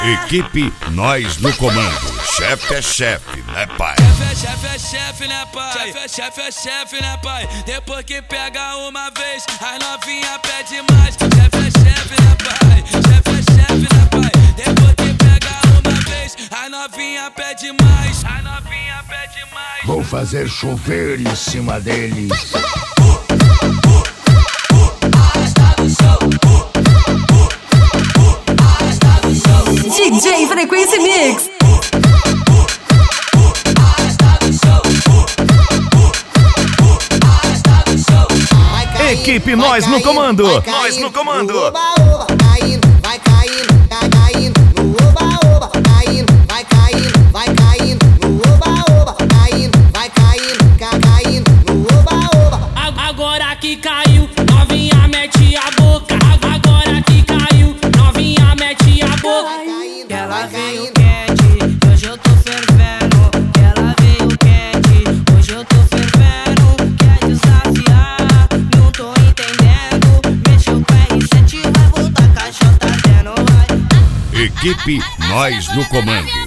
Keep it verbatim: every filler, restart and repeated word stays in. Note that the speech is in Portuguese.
Equipe Nós no Comando. Chefe é chefe, né, pai? Chefe é chefe, é chefe, né, pai? Chefe é chefe, é chefe, né, pai? Depois que pega uma vez, as novinha pede mais. Chefe é chefe, né, pai? Chefe é chefe, né, pai? Depois que pega uma vez, as novinha pede mais. As novinha pede mais. Vou fazer chover em cima deles. D J Frequência Mix. Equipe Nós no Comando. Nós no Comando. Vai caindo, vai caindo, vai caindo no oba-oba. Caindo, vai caindo, vai caindo no oba-oba. Caindo, vai caindo, caindo no oba-oba. Agora que caiu, novinha mete a boca. Agora que caiu, novinha mete a boca. Ela veio quente, hoje eu tô fervendo. Ela veio quente, hoje eu tô fervendo. Quer desafiar, não tô entendendo. Mexeu com R sete, vai voltar, caixota até não vai. Equipe Nós no Comando.